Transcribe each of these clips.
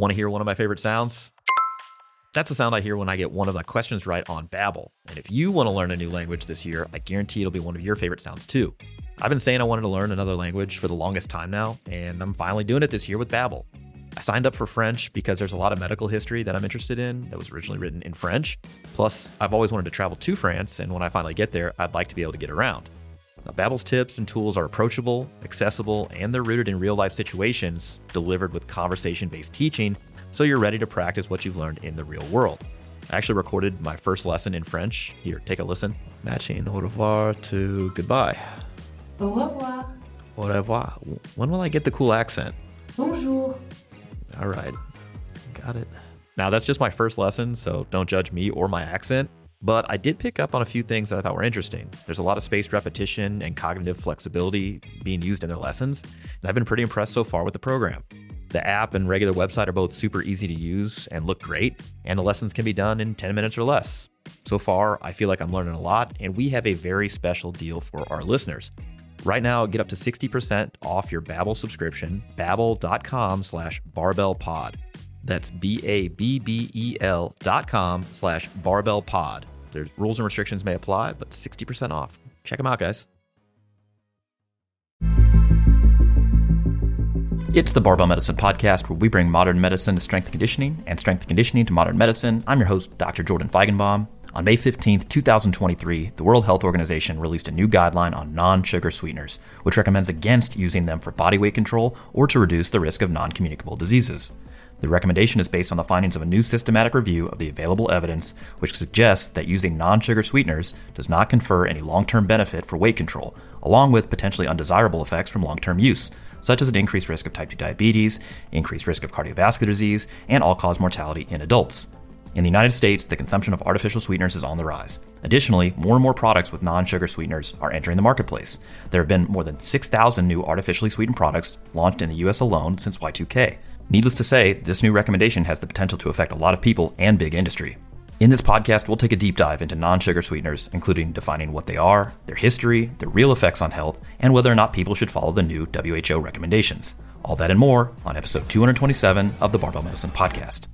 Want to hear one of my favorite sounds? That's the sound I hear when I get one of my questions right on Babbel. And if you want to learn a new language this year, I guarantee it'll be one of your favorite sounds too. I've been saying I wanted to learn another language for the longest time now, and I'm finally doing it this year with Babbel. I signed up for French because there's a lot of medical history that I'm interested in that was originally written in French. Plus, I've always wanted to travel to France, and when I finally get there, I'd like to be able to get around. Now, Babbel's tips and tools are approachable, accessible, and they're rooted in real-life situations, delivered with conversation-based teaching, so you're ready to practice what you've learned in the real world. I actually recorded my first lesson in French. Here, take a listen. Matching au revoir to goodbye. Au revoir. Au revoir. When will I get the cool accent? Bonjour. All right, got it. Now, that's just my first lesson, so don't judge me or my accent. But I did pick up on a few things that I thought were interesting. There's a lot of spaced repetition and cognitive flexibility being used in their lessons, and I've been pretty impressed so far with the program. The app and regular website are both super easy to use and look great, and the lessons can be done in 10 minutes or less. So far, I feel like I'm learning a lot, and we have a very special deal for our listeners. Right now, get up to 60% off your Babbel subscription, babbel.com/barbellpod. That's BABBEL.com/barbellpod. There's rules and restrictions may apply, but 60% off. Check them out, guys. It's the Barbell Medicine Podcast, where we bring modern medicine to strength and conditioning strength and conditioning to modern medicine. I'm your host, Dr. Jordan Feigenbaum. On May 15th, 2023, the World Health Organization released a new guideline on non-sugar sweeteners, which recommends against using them for body weight control or to reduce the risk of non-communicable diseases. The recommendation is based on the findings of a new systematic review of the available evidence, which suggests that using non-sugar sweeteners does not confer any long-term benefit for weight control, along with potentially undesirable effects from long-term use, such as an increased risk of type 2 diabetes, increased risk of cardiovascular disease, and all-cause mortality in adults. In the United States, the consumption of artificial sweeteners is on the rise. Additionally, more and more products with non-sugar sweeteners are entering the marketplace. There have been more than 6,000 new artificially sweetened products launched in the US alone since Y2K. Needless to say, this new recommendation has the potential to affect a lot of people and big industry. In this podcast, we'll take a deep dive into non-sugar sweeteners, including defining what they are, their history, their real effects on health, and whether or not people should follow the new WHO recommendations. All that and more on episode 227 of the Barbell Medicine Podcast.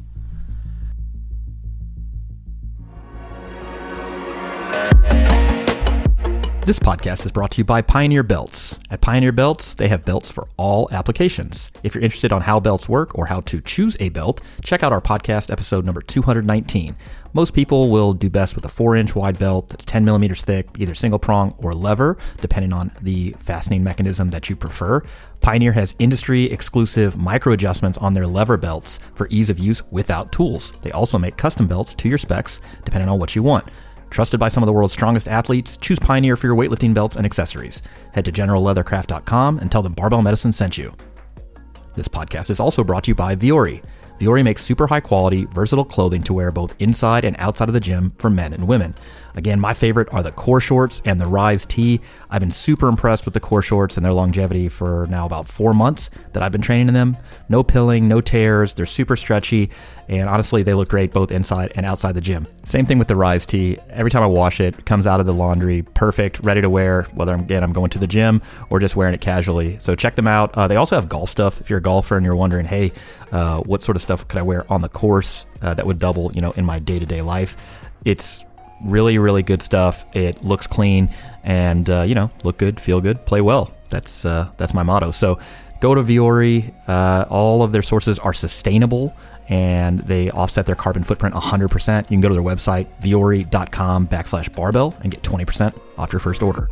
This podcast is brought to you by Pioneer Belts. At Pioneer Belts, they have belts for all applications. If you're interested on how belts work or how to choose a belt, check out our podcast episode number 219. Most people will do best with a 4-inch wide belt that's 10 millimeters thick, either single prong or lever, depending on the fastening mechanism that you prefer. Pioneer has industry-exclusive micro adjustments on their lever belts for ease of use without tools. They also make custom belts to your specs, depending on what you want. Trusted by some of the world's strongest athletes, choose Pioneer for your weightlifting belts and accessories. Head to generalleathercraft.com and tell them Barbell Medicine sent you. This podcast is also brought to you by Vuori. Vuori makes super high quality, versatile clothing to wear both inside and outside of the gym for men and women. Again, my favorite are the Core Shorts and the Rise Tee. I've been super impressed with the Core Shorts and their longevity for now about 4 months that I've been training in them. No pilling, no tears, they're super stretchy, and honestly, they look great both inside and outside the gym. Same thing with the Rise Tee. Every time I wash it, it comes out of the laundry perfect, ready to wear, whether I'm going to the gym or just wearing it casually. So check them out. They also have golf stuff. If you're a golfer and you're wondering, hey, what sort of stuff could I wear on the course that would double, in my day-to-day life? It's really, really good stuff. It looks clean and, look good, feel good, play well. That's my motto. So go to Vuori. All of their sources are sustainable and they offset their carbon footprint 100%. You can go to their website, vuori.com/barbell and get 20% off your first order.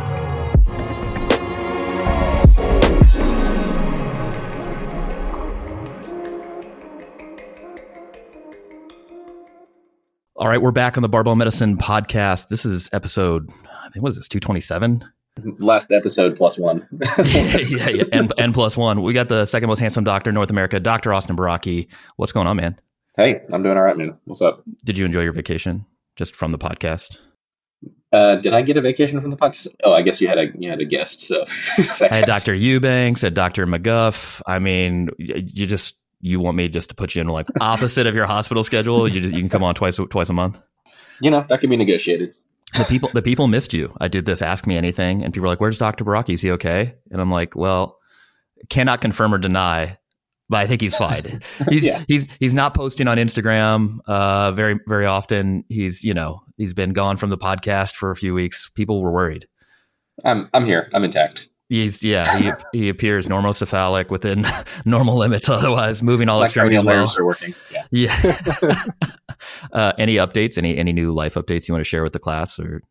All right, we're back on the Barbell Medicine Podcast. This is episode, I think, what is this, 227? Last episode plus one. yeah, N plus one. We got the second most handsome doctor in North America, Dr. Austin Baraki. What's going on, man? Hey, I'm doing all right, man. What's up? Did you enjoy your vacation just from the podcast? Did I get a vacation from the podcast? Oh, I guess you had a guest. So I had Dr. Eubanks, had Dr. McGuff. I mean, you want me just to put you in like opposite of your hospital schedule? You can come on twice a month. That can be negotiated. The people missed you. I did this Ask Me Anything, and people were like, "Where's Dr. Baraki? Is he okay?" And I'm like, "Well, cannot confirm or deny, but I think he's fine. He's Yeah. he's not posting on Instagram very very often. He's been gone from the podcast for a few weeks. People were worried. I'm here. I'm intact. He appears normocephalic within normal limits. Otherwise, moving all My extremities cranial well. nerves are working. Yeah. Yeah. Any updates? Any new life updates you want to share with the class? Or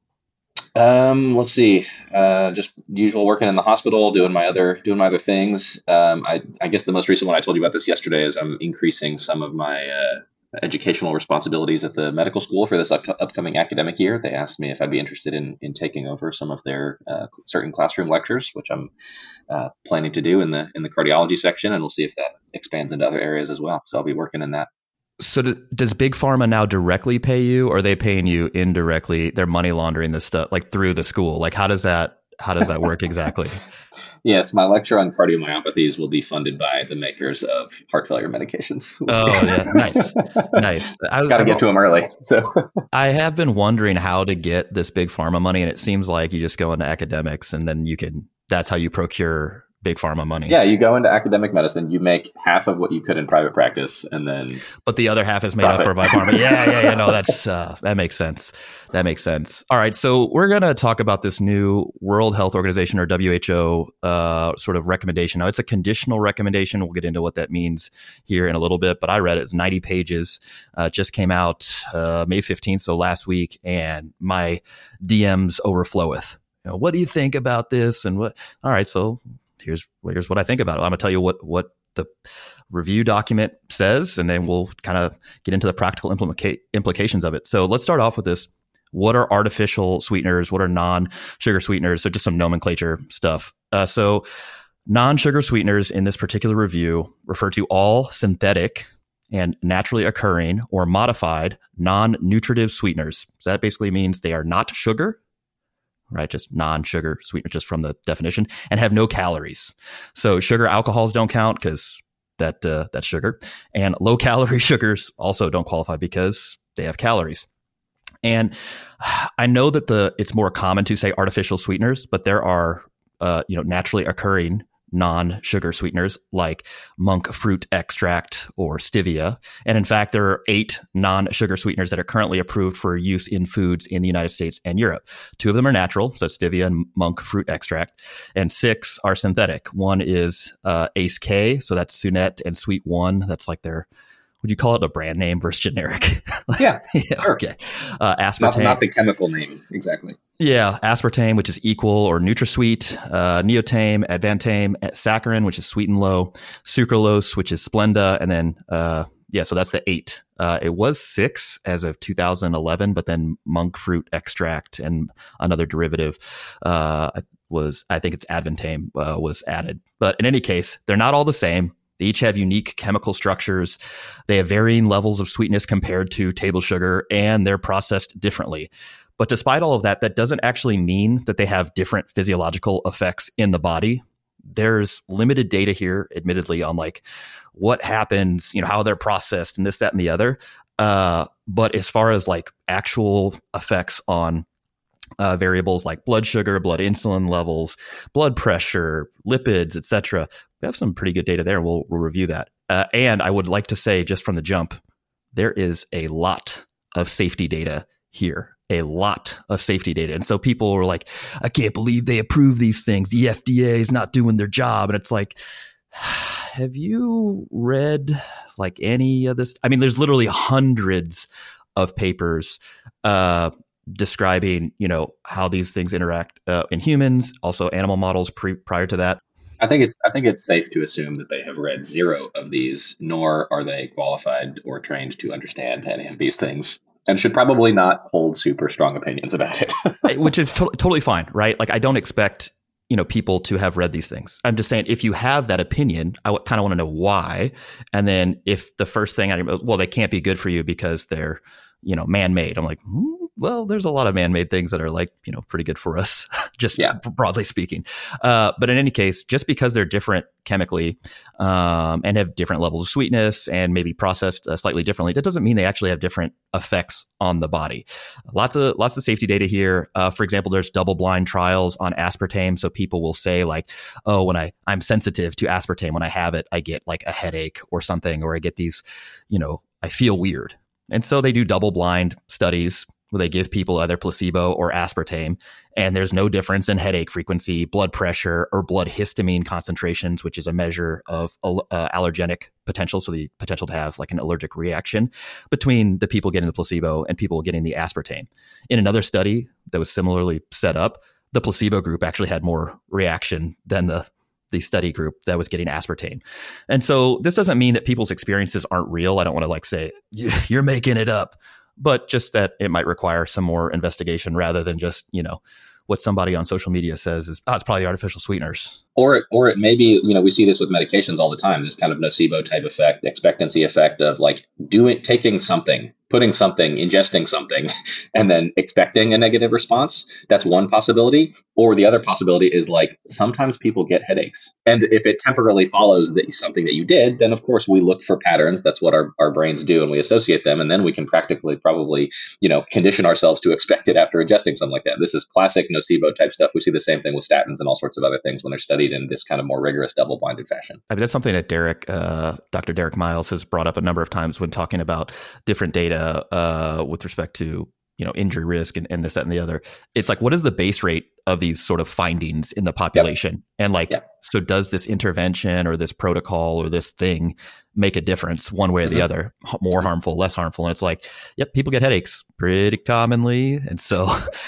Let's see. Just usual working in the hospital, doing my other things. I guess the most recent one I told you about this yesterday is I'm increasing some of my educational responsibilities at the medical school for this upcoming academic year. They asked me if I'd be interested in taking over some of their certain classroom lectures, which I'm planning to do in the cardiology section, and we'll see if that expands into other areas as well. So I'll be working in that. so does Big Pharma now directly pay you, or are they paying you indirectly? They're money laundering this stuff like through the school. Like how does that work exactly? Yes, my lecture on cardiomyopathies will be funded by the makers of heart failure medications. Oh, yeah. Nice. Got to get to them early. So I have been wondering how to get this Big Pharma money, and it seems like you just go into academics and then that's how you procure Big Pharma money. yeah, you go into academic medicine, you make half of what you could in private practice, and then But the other half is made up for by pharma. Yeah. No, that makes sense. All right. So we're going to talk about this new World Health Organization or WHO sort of recommendation. Now, it's a conditional recommendation. We'll get into what that means here in a little bit, but I read it. It's 90 pages. Just came out May 15th, so last week, and my DMs overfloweth. What do you think about this? And what? All right. So here's what I think about it. I'm going to tell you what the review document says, and then we'll kind of get into the practical implications of it. So let's start off with this. What are artificial sweeteners? What are non-sugar sweeteners? So just some nomenclature stuff. So non-sugar sweeteners in this particular review refer to all synthetic and naturally occurring or modified non-nutritive sweeteners. So that basically means they are not sugar, right? Just non-sugar sweetener, just from the definition, and have no calories. So sugar alcohols don't count because that's sugar, and low calorie sugars also don't qualify because they have calories. And I know that it's more common to say artificial sweeteners, but there are naturally occurring non-sugar sweeteners like monk fruit extract or stevia. And in fact, there are 8 non-sugar sweeteners that are currently approved for use in foods in the United States and Europe. 2 of them are natural, so stevia and monk fruit extract, and 6 are synthetic. One is Ace K, so that's Sunette, and Sweet One, that's like their, would you call it a brand name versus generic? yeah, sure. Okay. Aspartame. Not the chemical name, exactly. Yeah, aspartame, which is Equal or NutraSweet, Neotame, Advantame, saccharin, which is Sweet and Low, sucralose, which is Splenda, and then so that's the 8. It was 6 as of 2011, but then monk fruit extract and another derivative I think it's Advantame was added. But in any case, they're not all the same. They each have unique chemical structures. They have varying levels of sweetness compared to table sugar, and they're processed differently. But despite all of that, that doesn't actually mean that they have different physiological effects in the body. There's limited data here, admittedly, on like what happens, how they're processed and this, that, and the other. But as far as like actual effects on variables like blood sugar, blood insulin levels, blood pressure, lipids, etc., we have some pretty good data there. We'll review that. And I would like to say, just from the jump, there is a lot of safety data here. A lot of safety data. And so people were like, I can't believe they approve these things. The FDA is not doing their job. And it's like, have you read like any of this? I mean, there's literally hundreds of papers describing, how these things interact in humans, also animal models prior to that. I think it's safe to assume that they have read 0 of these, nor are they qualified or trained to understand any of these things, and should probably not hold super strong opinions about it. Which is totally fine, right? Like I don't expect, people to have read these things. I'm just saying, if you have that opinion, I kind of want to know why. And then if the first thing they can't be good for you because they're, man-made. I'm like, well, there's a lot of man-made things that are like, pretty good for us, just broadly speaking. But in any case, just because they're different chemically and have different levels of sweetness and maybe processed slightly differently, that doesn't mean they actually have different effects on the body. Lots of safety data here. For example, there's double-blind trials on aspartame. So people will say like, oh, when I'm sensitive to aspartame, when I have it, I get like a headache or something, or I get these, I feel weird. And so they do double-blind studies where they give people either placebo or aspartame, and there's no difference in headache frequency, blood pressure, or blood histamine concentrations, which is a measure of allergenic potential, so the potential to have like an allergic reaction, between the people getting the placebo and people getting the aspartame. In another study that was similarly set up, the placebo group actually had more reaction than the study group that was getting aspartame. And so this doesn't mean that people's experiences aren't real. I don't want to like say, you're making it up, but just that it might require some more investigation rather than just, what somebody on social media says is, it's probably artificial sweeteners. Or it may be, we see this with medications all the time, this kind of nocebo type effect, expectancy effect of like taking something, putting something, ingesting something, and then expecting a negative response. That's one possibility. Or the other possibility is like, sometimes people get headaches. And if it temporarily follows something that you did, then of course we look for patterns. That's what our brains do, and we associate them. And then we can practically probably, condition ourselves to expect it after ingesting something like that. This is classic nocebo type stuff. We see the same thing with statins and all sorts of other things when they're studied in this kind of more rigorous double-blinded fashion. I mean, that's something that Dr. Derek Miles has brought up a number of times when talking about different data with respect to, injury risk and this, that, and the other. It's like, what is the base rate of these sort of findings in the population? Yep. And so does this intervention or this protocol or this thing make a difference one way or the other, more harmful, less harmful? And it's like, yep, people get headaches pretty commonly. And so,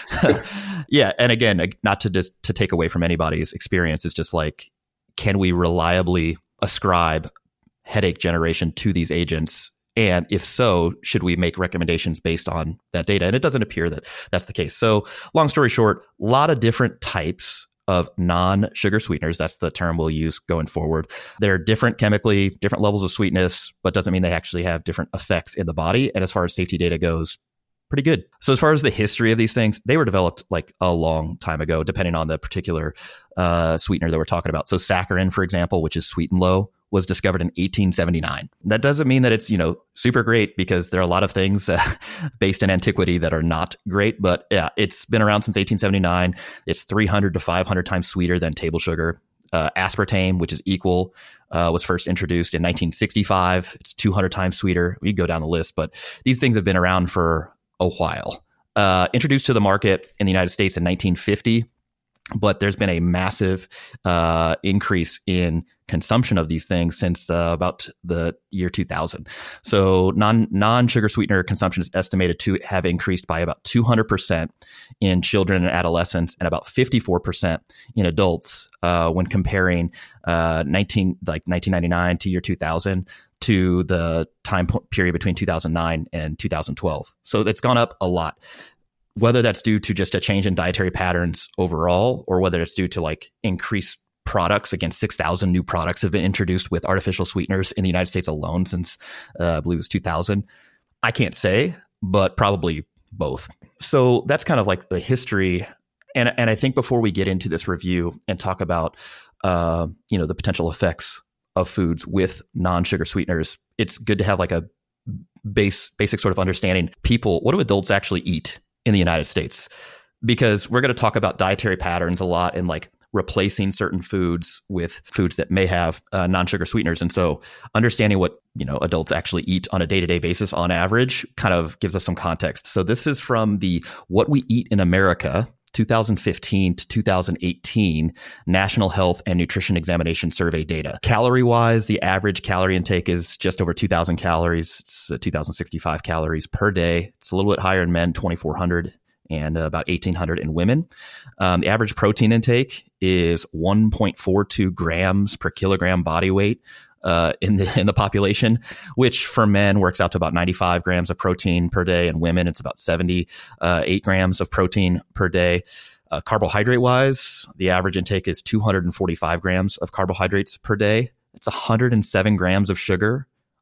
yeah. And again, not to take away from anybody's experience, it's just like, can we reliably ascribe headache generation to these agents? And if so, should we make recommendations based on that data? And it doesn't appear that that's the case. So long story short, a lot of different types of non-sugar sweeteners. That's the term we'll use going forward. They're different chemically, different levels of sweetness, but doesn't mean they actually have different effects in the body. And as far as safety data goes, pretty good. So as far as the history of these things, they were developed like a long time ago, depending on the particular sweetener that we're talking about. So saccharin, for example, which is sweet and low, was discovered in 1879. That doesn't mean that it's, super great, because there are a lot of things based in antiquity that are not great. But yeah, it's been around since 1879. It's 300 to 500 times sweeter than table sugar. Aspartame, which is equal, was first introduced in 1965. It's 200 times sweeter. We go down the list, but these things have been around for a while. Introduced to the market in the United States in 1950. But there's been a massive increase in consumption of these things since about the year 2000. So non-sugar sweetener consumption is estimated to have increased by about 200% in children and adolescents, and about 54% in adults when comparing 1999 to year 2000 to the time period between 2009 and 2012. So it's gone up a lot. Whether that's due to just a change in dietary patterns overall, or whether it's due to like increased products, again, 6,000 new products have been introduced with artificial sweeteners in the United States alone since I believe it was 2000. I can't say, but probably both. So that's kind of like the history. And I think before we get into this review and talk about the potential effects of foods with non-sugar sweeteners, it's good to have like a basic sort of understanding. What do adults actually eat in the United States? Because we're going to talk about dietary patterns a lot and like replacing certain foods with foods that may have non-sugar sweeteners. And so understanding what, adults actually eat on a day-to-day basis on average kind of gives us some context. So this is from the What We Eat in America 2015 to 2018 National Health and Nutrition Examination Survey data. Calorie-wise, the average calorie intake is just over 2,000 calories. It's 2,065 calories per day. It's a little bit higher in men, 2,400, and about 1,800 in women. The average protein intake is 1.42 grams per kilogram body weight in the population, which for men works out to about 95 grams of protein per day. And women, it's about 78 grams of protein per day. Carbohydrate wise, the average intake is 245 grams of carbohydrates per day. It's 107 grams of sugar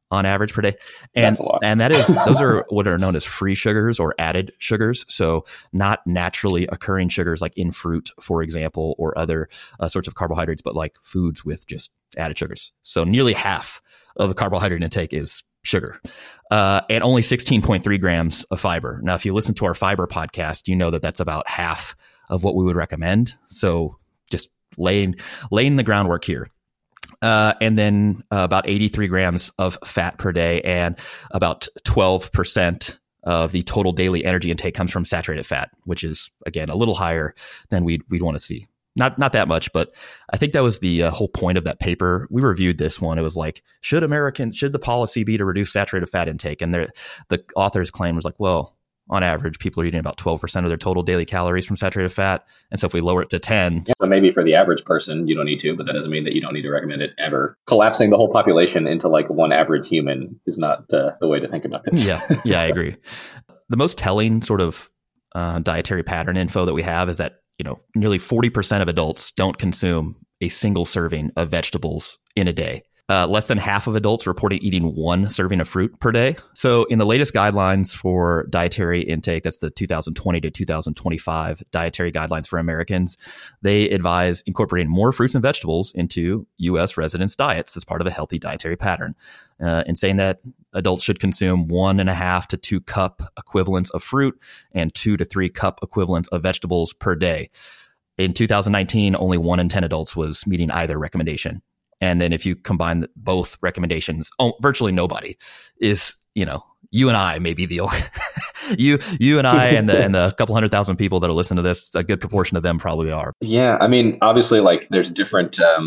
on average per day. That's a lot. And those are what are known as free sugars or added sugars. So not naturally occurring sugars like in fruit, for example, or other sorts of carbohydrates, but like foods with just added sugars. So nearly half of the carbohydrate intake is sugar, and only 16.3 grams of fiber. Now, if you listen to our fiber podcast, you know that that's about half of what we would recommend. So just laying the groundwork here. And then about 83 grams of fat per day, and about 12% of the total daily energy intake comes from saturated fat, which is, again, a little higher than we'd want to see. Not that much, but I think that was the whole point of that paper. We reviewed this one. It was like, should the policy be to reduce saturated fat intake? And the author's claim was like, well, on average, people are eating about 12% of their total daily calories from saturated fat. And so if we lower it to 10. Yeah, so maybe for the average person, you don't need to, but that doesn't mean that you don't need to recommend it ever. Collapsing the whole population into like one average human is not the way to think about this. Yeah, I agree. The most telling sort of dietary pattern info that we have is that, nearly 40% of adults don't consume a single serving of vegetables in a day. Less than half of adults reported eating one serving of fruit per day. So in the latest guidelines for dietary intake, that's the 2020 to 2025 dietary guidelines for Americans, they advise incorporating more fruits and vegetables into U.S. residents' diets as part of a healthy dietary pattern, and saying that adults should consume 1.5 to 2 cup equivalents of fruit and 2 to 3 cup equivalents of vegetables per day. In 2019, only 1 in 10 adults was meeting either recommendation. And then if you combine both recommendations, virtually nobody is, you and I may be the only, you and I and the couple 100,000 people that are listening to this, a good proportion of them probably are. Yeah. I mean, obviously, like there's different, a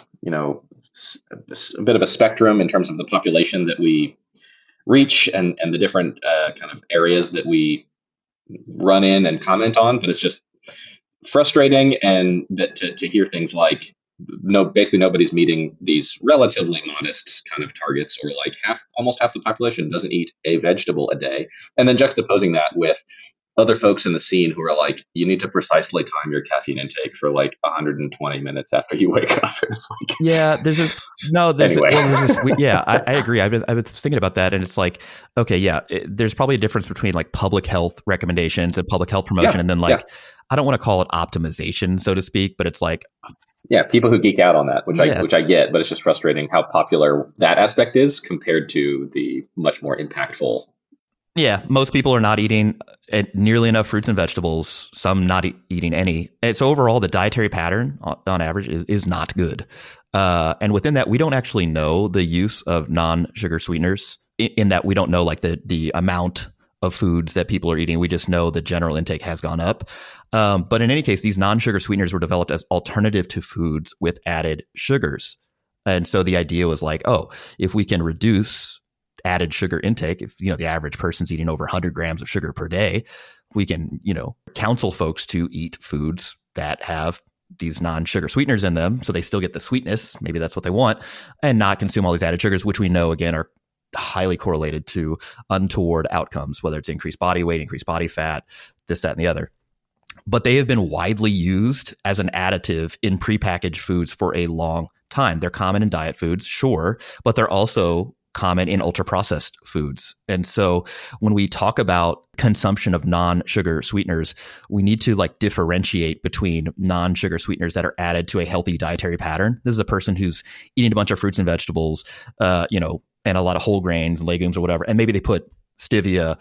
bit of a spectrum in terms of the population that we reach and the different kind of areas that we run in and comment on. But it's just frustrating and that to hear things like, basically nobody's meeting these relatively modest kind of targets, or like almost half the population doesn't eat a vegetable a day. And then juxtaposing that with other folks in the scene who are like, you need to precisely time your caffeine intake for like 120 minutes after you wake up. And it's like, yeah, there's this, I agree. I've been thinking about that, and it's like, okay, yeah, there's probably a difference between like public health recommendations and public health promotion, and then like, I don't want to call it optimization, so to speak, but it's like, yeah, people who geek out on that, which I get, but it's just frustrating how popular that aspect is compared to the much more impactful. Yeah, most people are not eating nearly enough fruits and vegetables, some not eating any. And so overall, the dietary pattern on average is not good. And within that, we don't actually know the use of non-sugar sweeteners, in that we don't know like the amount of foods that people are eating. We just know the general intake has gone up. But in any case, these non-sugar sweeteners were developed as alternative to foods with added sugars. And so the idea was like, if we can reduce added sugar intake, if the average person's eating over 100 grams of sugar per day, we can counsel folks to eat foods that have these non-sugar sweeteners in them, so they still get the sweetness, maybe that's what they want, and not consume all these added sugars, which we know again are highly correlated to untoward outcomes, whether it's increased body weight, increased body fat, this, that, and the other. But they have been widely used as an additive in prepackaged foods for a long time. They're common in diet foods, sure, but they're also common in ultra-processed foods. And so when we talk about consumption of non-sugar sweeteners, we need to like differentiate between non-sugar sweeteners that are added to a healthy dietary pattern. This is a person who's eating a bunch of fruits and vegetables, and a lot of whole grains and legumes or whatever, and maybe they put stevia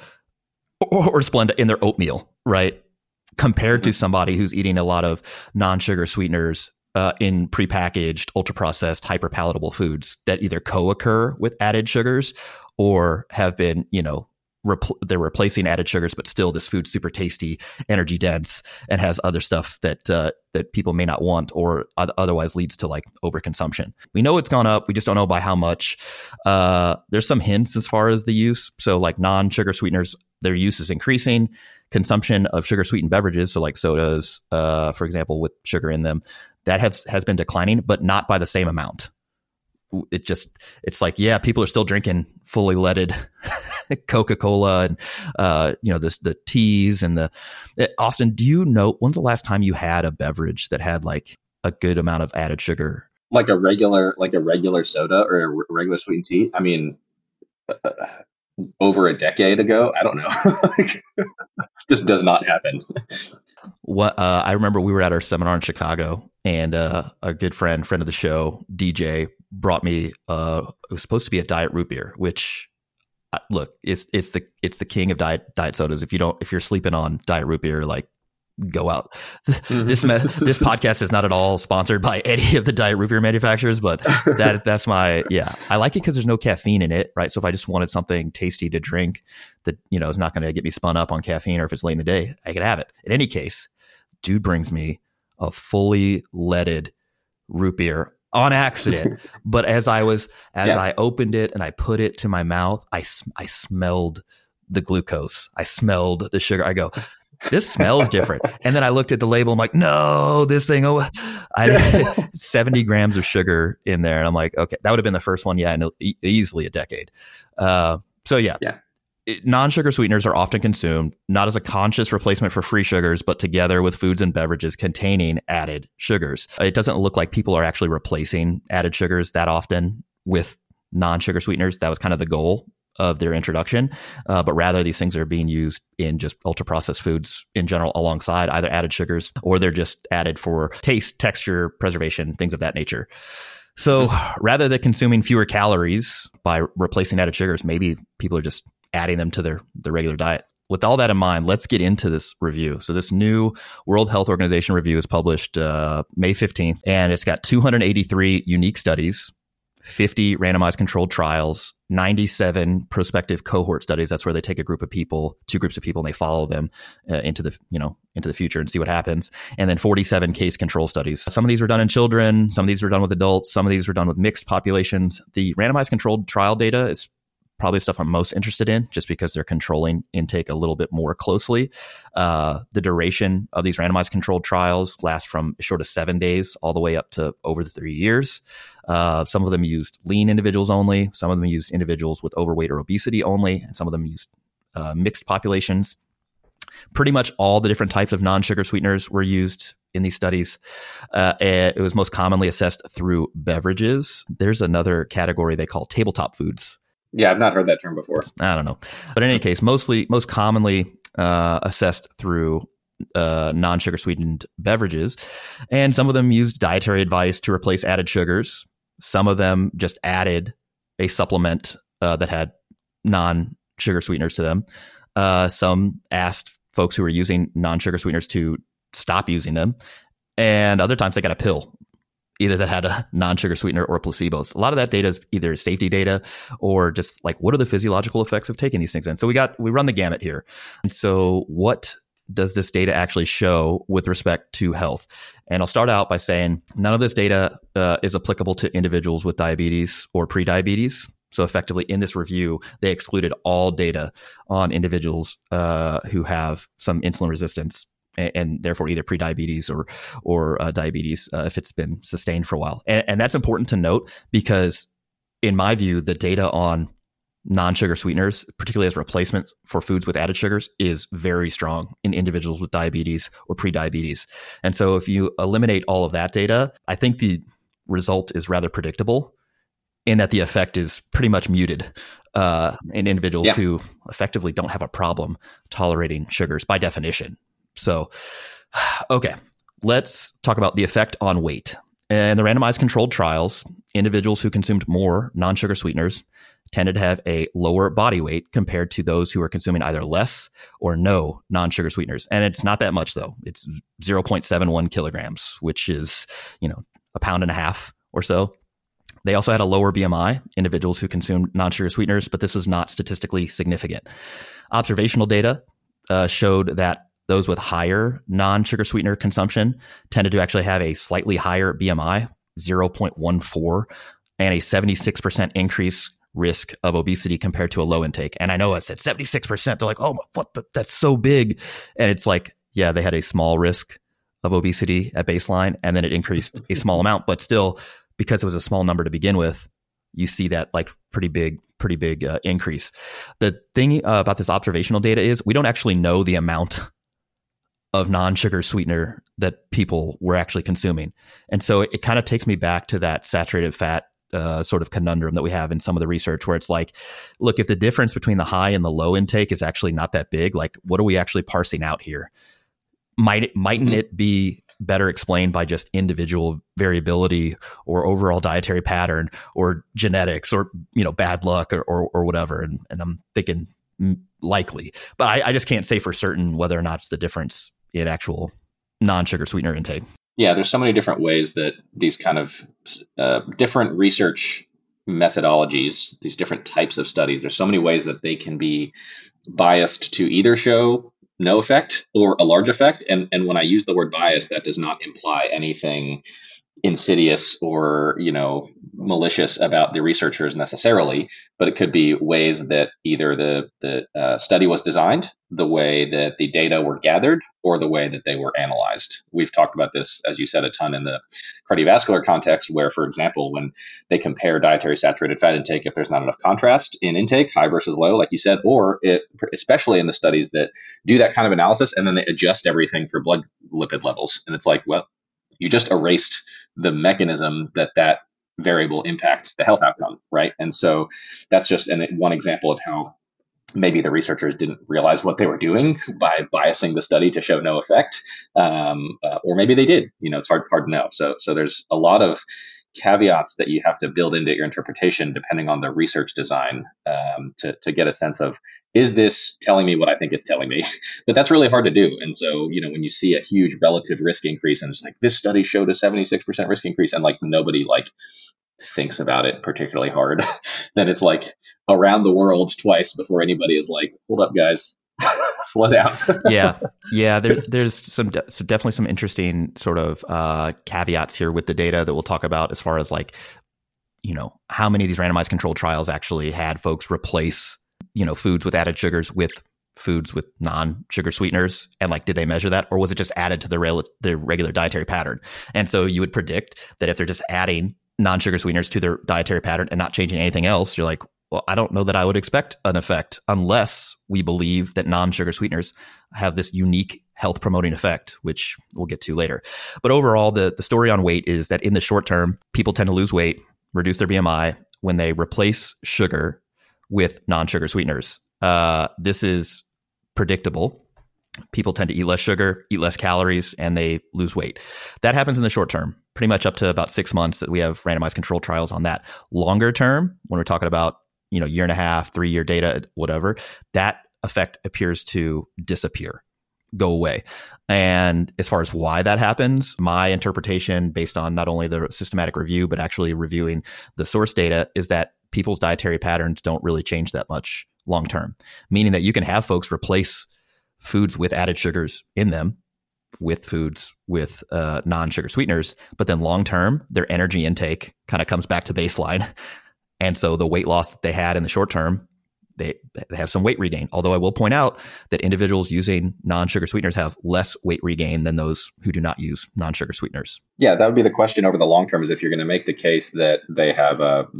or Splenda in their oatmeal, right? Compared to somebody who's eating a lot of non-sugar sweeteners in prepackaged, ultra-processed, hyper-palatable foods that either co-occur with added sugars or have been, they're replacing added sugars, but still this food's super tasty, energy dense, and has other stuff that that people may not want or otherwise leads to like overconsumption. We know it's gone up. We just don't know by how much. There's some hints as far as the use. So like non-sugar sweeteners, their use is increasing. Consumption of sugar sweetened beverages, so like sodas, for example, with sugar in them, that has been declining, but not by the same amount. It's like, yeah, people are still drinking fully leaded Coca-Cola and, the teas and Austin, do you know, when's the last time you had a beverage that had like a good amount of added sugar? Like a regular soda or a regular sweetened tea? I mean, over a decade ago. I don't know. Just does not happen. What I remember, we were at our seminar in Chicago, and a good friend of the show, DJ, brought me. It was supposed to be a diet root beer, which look, it's the king of diet sodas. If you're sleeping on diet root beer, like, go out. This podcast is not at all sponsored by any of the diet root beer manufacturers, but that's my, I like it because there's no caffeine in it, right? So if I just wanted something tasty to drink that, is not going to get me spun up on caffeine, or if it's late in the day, I could have it. In any case, dude brings me a fully leaded root beer on accident. But as I opened it and I put it to my mouth, I smelled the glucose. I smelled the sugar. I go, this smells different. And then I looked at the label. I'm like, no, this thing, I had 70 grams of sugar in there. And I'm like, okay, that would have been the first one. Yeah. Easily a decade. Non-sugar sweeteners are often consumed not as a conscious replacement for free sugars, but together with foods and beverages containing added sugars. It doesn't look like people are actually replacing added sugars that often with non-sugar sweeteners. That was kind of the goal of their introduction, but rather these things are being used in just ultra processed foods in general, alongside either added sugars, or they're just added for taste, texture, preservation, things of that nature. So rather than consuming fewer calories by replacing added sugars, maybe people are just adding them to their regular diet. With all that in mind, let's get into this review. So this new World Health Organization review is published May 15th, and it's got 283 unique studies, 50 randomized controlled trials, 97 prospective cohort studies. That's where they take two groups of people, and they follow them into the future and see what happens. And then 47 case control studies. Some of these were done in children. Some of these were done with adults. Some of these were done with mixed populations. The randomized controlled trial data is probably stuff I'm most interested in, just because they're controlling intake a little bit more closely. The duration of these randomized controlled trials lasts from as short as 7 days all the way up to over 3 years. Some of them used lean individuals only. Some of them used individuals with overweight or obesity only. And some of them used mixed populations. Pretty much all the different types of non-sugar sweeteners were used in these studies. It was most commonly assessed through beverages. There's another category they call tabletop foods. Yeah, I've not heard that term before. I don't know. But in any case, most commonly assessed through non-sugar sweetened beverages. And some of them used dietary advice to replace added sugars. Some of them just added a supplement that had non-sugar sweeteners to them. Some asked folks who were using non-sugar sweeteners to stop using them. And other times they got a pill, either that had a non-sugar sweetener or placebos. A lot of that data is either safety data or just like, what are the physiological effects of taking these things in? So we run the gamut here. And so what does this data actually show with respect to health? And I'll start out by saying none of this data is applicable to individuals with diabetes or prediabetes. So effectively in this review, they excluded all data on individuals who have some insulin resistance, and therefore either prediabetes or diabetes if it's been sustained for a while. And that's important to note, because in my view, the data on non-sugar sweeteners, particularly as replacements for foods with added sugars, is very strong in individuals with diabetes or prediabetes. And so if you eliminate all of that data, I think the result is rather predictable, in that the effect is pretty much muted in individuals who effectively don't have a problem tolerating sugars by definition. So, okay, let's talk about the effect on weight. In the randomized controlled trials, individuals who consumed more non-sugar sweeteners tended to have a lower body weight compared to those who were consuming either less or no non-sugar sweeteners. And it's not that much, though. It's 0.71 kilograms, which is, a pound and a half or so. They also had a lower BMI, individuals who consumed non-sugar sweeteners, but this was not statistically significant. Observational data showed that those with higher non-sugar sweetener consumption tended to actually have a slightly higher BMI, 0.14, and a 76% increase risk of obesity compared to a low intake. And I know I said 76%. They're like, oh, that's so big. And it's like, yeah, they had a small risk of obesity at baseline, and then it increased a small amount. But still, because it was a small number to begin with, you see that like pretty big increase. The thing about this observational data is we don't actually know the amount of non-sugar sweetener that people were actually consuming. And so it kind of takes me back to that saturated fat sort of conundrum that we have in some of the research where it's like, look, if the difference between the high and the low intake is actually not that big, like what are we actually parsing out here? Mightn't it be better explained by just individual variability or overall dietary pattern or genetics or, bad luck or whatever? And I'm thinking likely, but I just can't say for certain whether or not it's the difference in actual non-sugar sweetener intake. Yeah, there's so many different ways that these kind of different research methodologies, these different types of studies, there's so many ways that they can be biased to either show no effect or a large effect. And when I use the word bias, that does not imply anything insidious or, malicious about the researchers necessarily, but it could be ways that either the study was designed, the way that the data were gathered, or the way that they were analyzed. We've talked about this, as you said, a ton in the cardiovascular context, where, for example, when they compare dietary saturated fat intake, if there's not enough contrast in intake, high versus low, like you said, or especially in the studies that do that kind of analysis, and then they adjust everything for blood lipid levels. And it's like, well, you just erased the mechanism that variable impacts the health outcome, right? And so that's just one example of how maybe the researchers didn't realize what they were doing by biasing the study to show no effect, or maybe they did. It's hard to know. So there's a lot of caveats that you have to build into your interpretation depending on the research design to get a sense of, is this telling me what I think it's telling me? But that's really hard to do. And so, when you see a huge relative risk increase and it's like, this study showed a 76% risk increase, and like nobody thinks about it particularly hard, then it's like around the world twice before anybody is like, hold up, guys, slow down. Yeah. There's definitely some interesting sort of caveats here with the data that we'll talk about as far as how many of these randomized controlled trials actually had folks replace, foods with added sugars with foods with non-sugar sweeteners, and did they measure that, or was it just added to the regular dietary pattern? And so you would predict that if they're just adding non-sugar sweeteners to their dietary pattern and not changing anything else, you're like, well, I don't know that I would expect an effect unless we believe that non-sugar sweeteners have this unique health promoting effect, which we'll get to later. But overall, the story on weight is that in the short term, people tend to lose weight, reduce their BMI when they replace sugar with non-sugar sweeteners. This is predictable. People tend to eat less sugar, eat less calories, and they lose weight. That happens in the short term, pretty much up to about 6 months that we have randomized controlled trials on that. Longer term, when we're talking about, year and a half, 3-year data, whatever, that effect appears to disappear, go away. And as far as why that happens, my interpretation based on not only the systematic review, but actually reviewing the source data is that people's dietary patterns don't really change that much long term, meaning that you can have folks replace foods with added sugars in them with foods with non-sugar sweeteners, but then long term, their energy intake kind of comes back to baseline. And so the weight loss that they had in the short term, they have some weight regain. Although I will point out that individuals using non-sugar sweeteners have less weight regain than those who do not use non-sugar sweeteners. Yeah, that would be the question over the long term, is if you're going to make the case that they have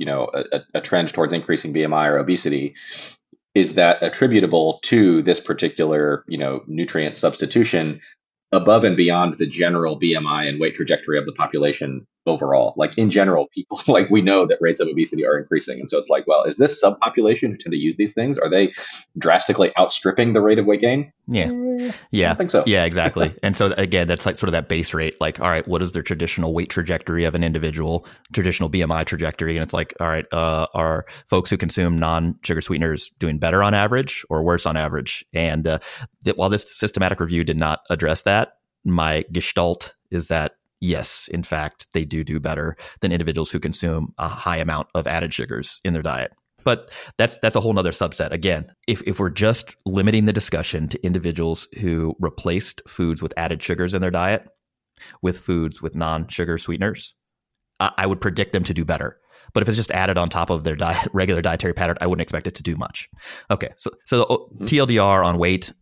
a trend towards increasing BMI or obesity, is that attributable to this particular, nutrient substitution above and beyond the general BMI and weight trajectory of the population overall? In general, people, we know that rates of obesity are increasing. And so it's like, well, is this subpopulation who tend to use these things, are they drastically outstripping the rate of weight gain? Yeah. I don't think so. Yeah, exactly. And so again, that's sort of that base rate. All right, what is their traditional weight trajectory of an individual, traditional BMI trajectory? And it's like, all right, are folks who consume non-sugar sweeteners doing better on average or worse on average? And while this systematic review did not address that, my gestalt is that yes, in fact, they do better than individuals who consume a high amount of added sugars in their diet. But that's a whole nother subset. Again, if we're just limiting the discussion to individuals who replaced foods with added sugars in their diet with foods with non-sugar sweeteners, I would predict them to do better. But if it's just added on top of their regular dietary pattern, I wouldn't expect it to do much. Okay, so TLDR on weight,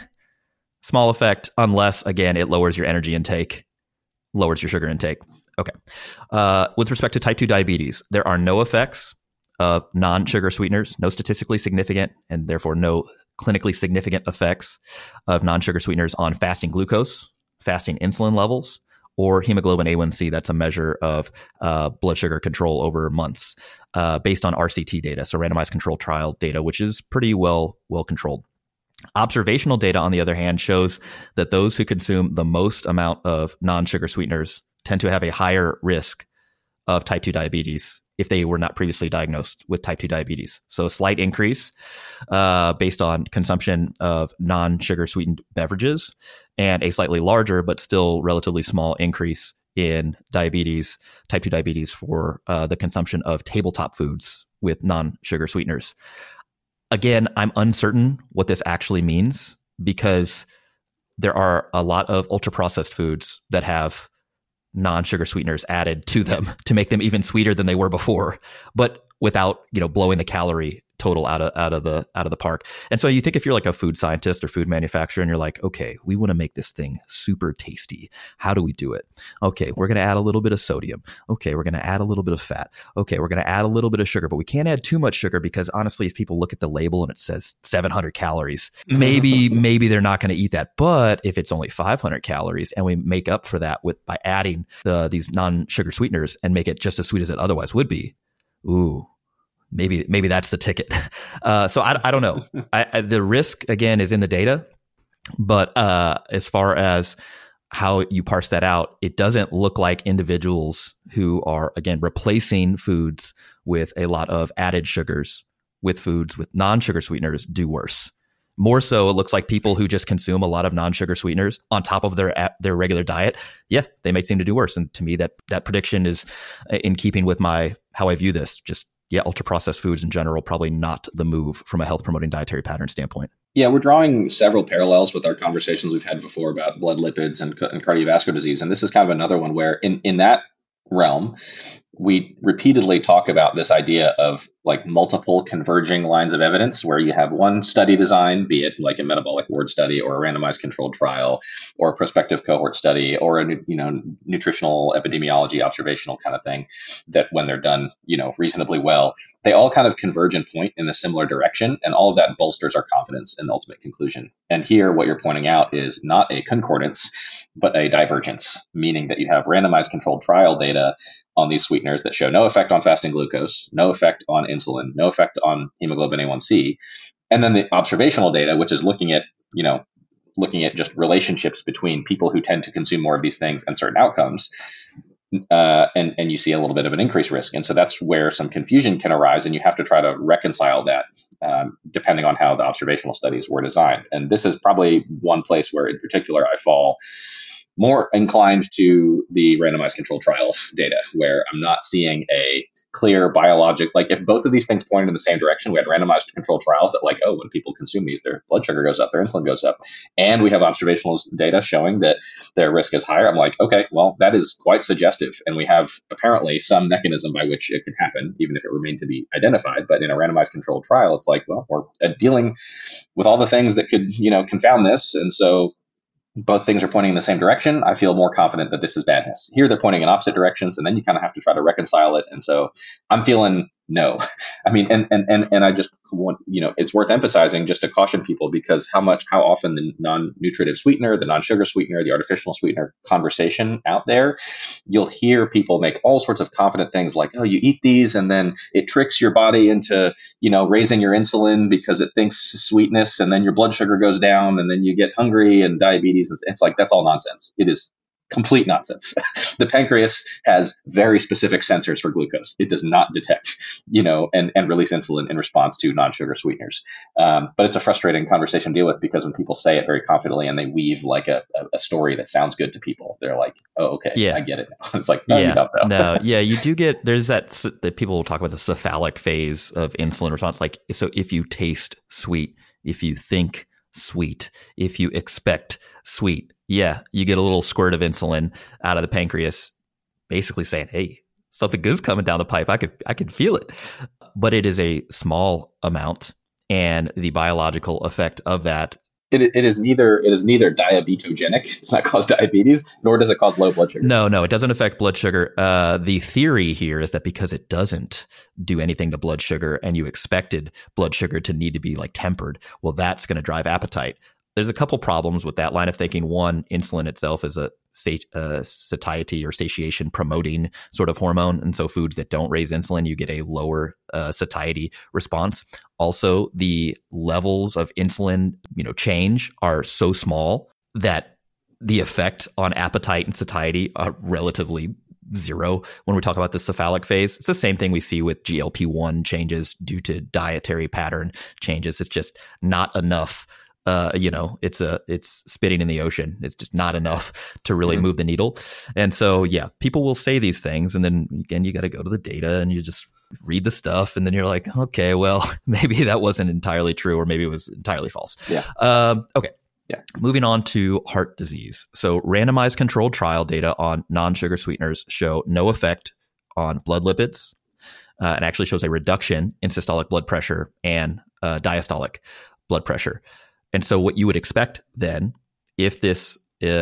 small effect, unless, again, it lowers your energy intake, lowers your sugar intake. Okay. With respect to type 2 diabetes, there are no effects of non-sugar sweeteners, no statistically significant and therefore no clinically significant effects of non-sugar sweeteners on fasting glucose, fasting insulin levels, or hemoglobin A1C. That's a measure of blood sugar control over months based on RCT data, so randomized controlled trial data, which is pretty well controlled. Observational data, on the other hand, shows that those who consume the most amount of non-sugar sweeteners tend to have a higher risk of type 2 diabetes if they were not previously diagnosed with type 2 diabetes. So a slight increase based on consumption of non-sugar sweetened beverages, and a slightly larger but still relatively small increase in diabetes, type 2 diabetes, for the consumption of tabletop foods with non-sugar sweeteners. Again, I'm uncertain what this actually means because there are a lot of ultra-processed foods that have non-sugar sweeteners added to them to make them even sweeter than they were before, but without, blowing the calorie total out of the park. And so you think if you're like a food scientist or food manufacturer and you're like, okay, we want to make this thing super tasty. How do we do it? Okay, we're going to add a little bit of sodium. Okay, we're going to add a little bit of fat. Okay, we're going to add a little bit of sugar, but we can't add too much sugar because honestly, if people look at the label and it says 700 calories, maybe they're not going to eat that. But if it's only 500 calories and we make up for that by adding these non-sugar sweeteners and make it just as sweet as it otherwise would be, ooh, maybe that's the ticket. So I don't know. The risk, again, is in the data. But as far as how you parse that out, it doesn't look like individuals who are, again, replacing foods with a lot of added sugars with foods with non-sugar sweeteners do worse. More so, it looks like people who just consume a lot of non-sugar sweeteners on top of their regular diet, they might seem to do worse. And to me, that prediction is in keeping with how I view this. Just ultra-processed foods in general, probably not the move from a health-promoting dietary pattern standpoint. Yeah, we're drawing several parallels with our conversations we've had before about blood lipids and cardiovascular disease. And this is kind of another one where in that realm, we repeatedly talk about this idea of like multiple converging lines of evidence where you have one study design, be it like a metabolic ward study or a randomized controlled trial or a prospective cohort study or a nutritional epidemiology observational kind of thing, that when they're done reasonably well, they all kind of converge and point in a similar direction, and all of that bolsters our confidence in the ultimate conclusion. And here what you're pointing out is not a concordance but a divergence, meaning that you have randomized controlled trial data on these sweeteners that show no effect on fasting glucose, no effect on insulin, no effect on hemoglobin A1C. And then the observational data, which is looking at just relationships between people who tend to consume more of these things and certain outcomes. And you see a little bit of an increased risk. And so that's where some confusion can arise, and you have to try to reconcile that depending on how the observational studies were designed. And this is probably one place where in particular I fall more inclined to the randomized controlled trials data, where I'm not seeing a clear biologic, like if both of these things pointed in the same direction, we had randomized controlled trials that like, when people consume these, their blood sugar goes up, their insulin goes up. And we have observational data showing that their risk is higher. I'm like, okay, well, that is quite suggestive. And we have apparently some mechanism by which it could happen, even if it remained to be identified. But in a randomized controlled trial, it's like, well, we're dealing with all the things that could, confound this. And so both things are pointing in the same direction. I feel more confident that this is badness. Here they're pointing in opposite directions, and then you kind of have to try to reconcile it. And so I'm feeling no. I mean, and I just want, it's worth emphasizing just to caution people, because how often the non-nutritive sweetener, the non-sugar sweetener, the artificial sweetener conversation out there, you'll hear people make all sorts of confident things like, oh, you eat these and then it tricks your body into, raising your insulin because it thinks sweetness, and then your blood sugar goes down and then you get hungry and diabetes. It's like, that's all nonsense. It is complete nonsense. The pancreas has very specific sensors for glucose. It does not detect, and release insulin in response to non-sugar sweeteners. But it's a frustrating conversation to deal with, because when people say it very confidently and they weave like a story that sounds good to people, they're like, oh, okay, I get it now. It's like, no, you don't though. No, you do get, there's that people will talk about the cephalic phase of insulin response. Like, so if you taste sweet, if you think sweet, if you expect sweet, you get a little squirt of insulin out of the pancreas, basically saying, hey, something good's coming down the pipe. I could feel it. But it is a small amount, and the biological effect of that. It is neither diabetogenic. It's not cause diabetes, nor does it cause low blood sugar. No, it doesn't affect blood sugar. The theory here is that because it doesn't do anything to blood sugar, and you expected blood sugar to need to be like tempered, well, that's going to drive appetite. There's a couple problems with that line of thinking. One, insulin itself is a satiety or satiation promoting sort of hormone. And so foods that don't raise insulin, you get a lower satiety response. Also, the levels of insulin, change are so small that the effect on appetite and satiety are relatively zero when we talk about the cephalic phase. It's the same thing we see with GLP-1 changes due to dietary pattern changes. It's just not enough. It's spitting in the ocean. It's just not enough to really move the needle. And so, yeah, people will say these things. And then again, you got to go to the data and you just read the stuff. And then you're like, okay, well, maybe that wasn't entirely true, or maybe it was entirely false. Yeah. Okay. Yeah. Moving on to heart disease. So randomized controlled trial data on non-sugar sweeteners show no effect on blood lipids. And actually shows a reduction in systolic blood pressure and diastolic blood pressure. And so what you would expect then, if this,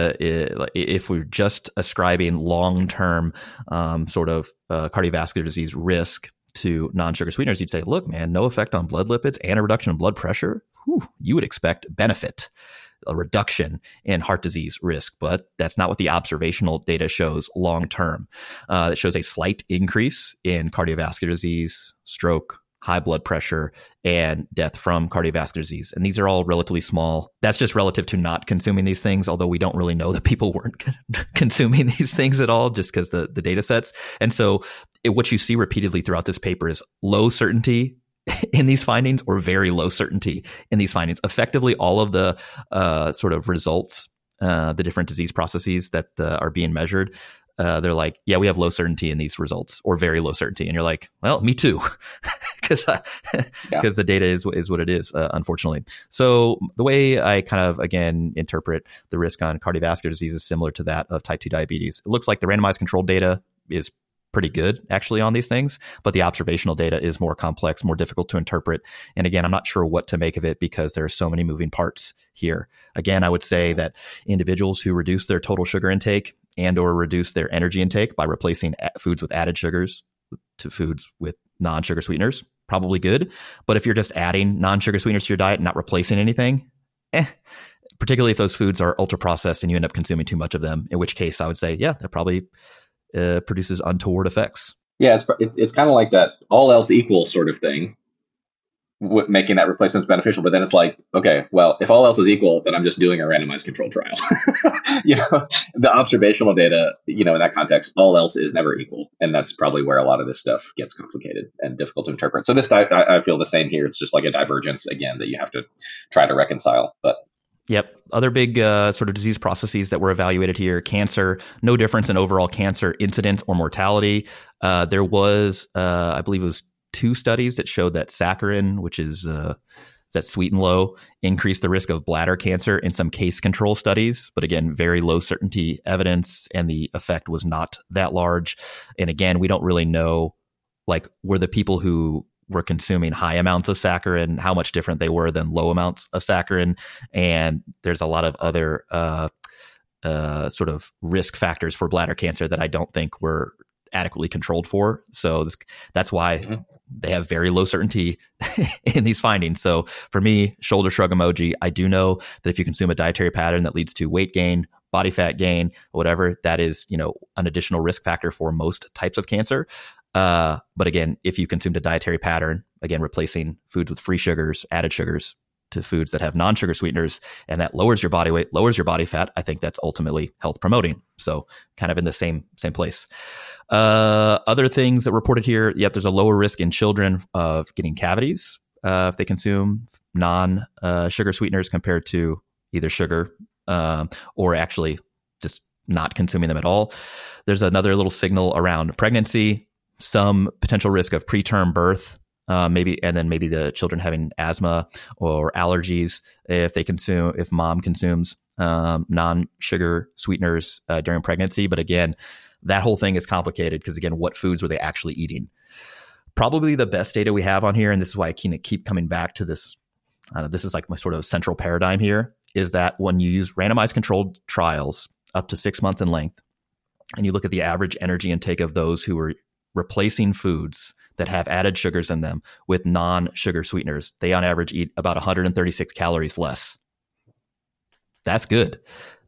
if we're just ascribing long-term cardiovascular disease risk to non-sugar sweeteners, you'd say, look, man, no effect on blood lipids and a reduction in blood pressure. Whew, you would expect benefit, a reduction in heart disease risk, but that's not what the observational data shows long-term. It shows a slight increase in cardiovascular disease, stroke, high blood pressure, and death from cardiovascular disease. And these are all relatively small. That's just relative to not consuming these things, although we don't really know that people weren't consuming these things at all just because the data sets. And so what you see repeatedly throughout this paper is low certainty in these findings or very low certainty in these findings. Effectively, all of the sort of results, the different disease processes that are being measured, they're like, yeah, we have low certainty in these results or very low certainty. And you're like, well, me too, because the data is what it is, unfortunately. So the way I kind of, again, interpret the risk on cardiovascular disease is similar to that of type 2 diabetes. It looks like the randomized controlled data is pretty good actually on these things, but the observational data is more complex, more difficult to interpret. And again, I'm not sure what to make of it because there are so many moving parts here. Again, I would say that individuals who reduce their total sugar intake and or reduce their energy intake by replacing foods with added sugars to foods with non-sugar sweeteners, probably good. But if you're just adding non-sugar sweeteners to your diet and not replacing anything, particularly if those foods are ultra processed and you end up consuming too much of them, in which case I would say, yeah, that probably produces untoward effects. Yeah, it's kind of like that all else equal sort of thing, making that replacement beneficial. But then it's like, okay, well, if all else is equal, then I'm just doing a randomized controlled trial. The observational data, in that context, all else is never equal. And that's probably where a lot of this stuff gets complicated and difficult to interpret. So I feel the same here. It's just like a divergence, again, that you have to try to reconcile. But yep. Other big sort of disease processes that were evaluated here, cancer, no difference in overall cancer incidence or mortality. There was, I believe it was 2 studies that showed that saccharin, which is that sweet and low, increased the risk of bladder cancer in some case control studies. But again, very low certainty evidence, and the effect was not that large. And again, we don't really know, like, were the people who were consuming high amounts of saccharin, how much different they were than low amounts of saccharin. And there's a lot of other sort of risk factors for bladder cancer that I don't think were adequately controlled for. So that's why they have very low certainty in these findings. So for me, shoulder shrug emoji. I do know that if you consume a dietary pattern that leads to weight gain, body fat gain, whatever, that is, an additional risk factor for most types of cancer. But again, if you consumed a dietary pattern, again, replacing foods with free sugars, added sugars to foods that have non-sugar sweeteners, and that lowers your body weight, lowers your body fat, I think that's ultimately health promoting. So kind of in the same place. Other things that reported here, yet there's a lower risk in children of getting cavities if they consume non-sugar sweeteners compared to either sugar or actually just not consuming them at all. There's another little signal around pregnancy, some potential risk of preterm birth, maybe the children having asthma or allergies if mom consumes non-sugar sweeteners during pregnancy. But again, that whole thing is complicated because, again, what foods were they actually eating? Probably the best data we have on here, and this is why I keep coming back to this. This is like my sort of central paradigm here, is that when you use randomized controlled trials up to 6 months in length, and you look at the average energy intake of those who were replacing foods that have added sugars in them with non-sugar sweeteners, they on average eat about 136 calories less. That's good.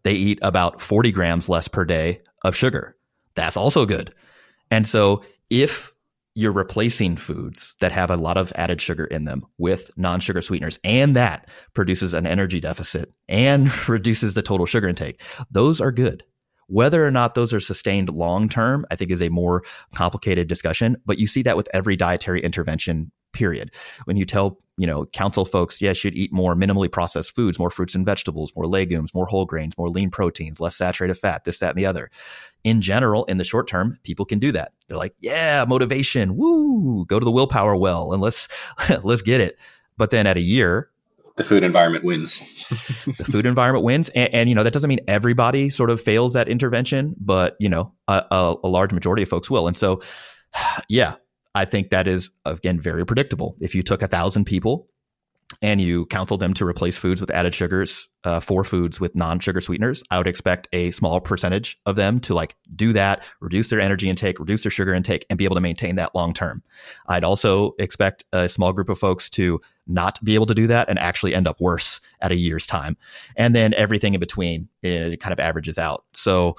They eat about 40 grams less per day of sugar. That's also good. And so if you're replacing foods that have a lot of added sugar in them with non-sugar sweeteners, and that produces an energy deficit and reduces the total sugar intake, those are good. Whether or not those are sustained long-term, I think is a more complicated discussion, but you see that with every dietary intervention, period. When you tell, counsel folks, yes, you should eat more minimally processed foods, more fruits and vegetables, more legumes, more whole grains, more lean proteins, less saturated fat, this, that, and the other. In general, in the short term, people can do that. They're like, yeah, motivation, woo, go to the willpower well, and let's get it. But then at a year, the food environment wins. The food environment wins. And that doesn't mean everybody sort of fails that intervention, but, a large majority of folks will. And so, yeah, I think that is, again, very predictable. If you took 1,000 people and you counseled them to replace foods with added sugars for foods with non-sugar sweeteners, I would expect a small percentage of them to do that, reduce their energy intake, reduce their sugar intake, and be able to maintain that long term. I'd also expect a small group of folks to not be able to do that and actually end up worse at a year's time. And then everything in between, it kind of averages out. So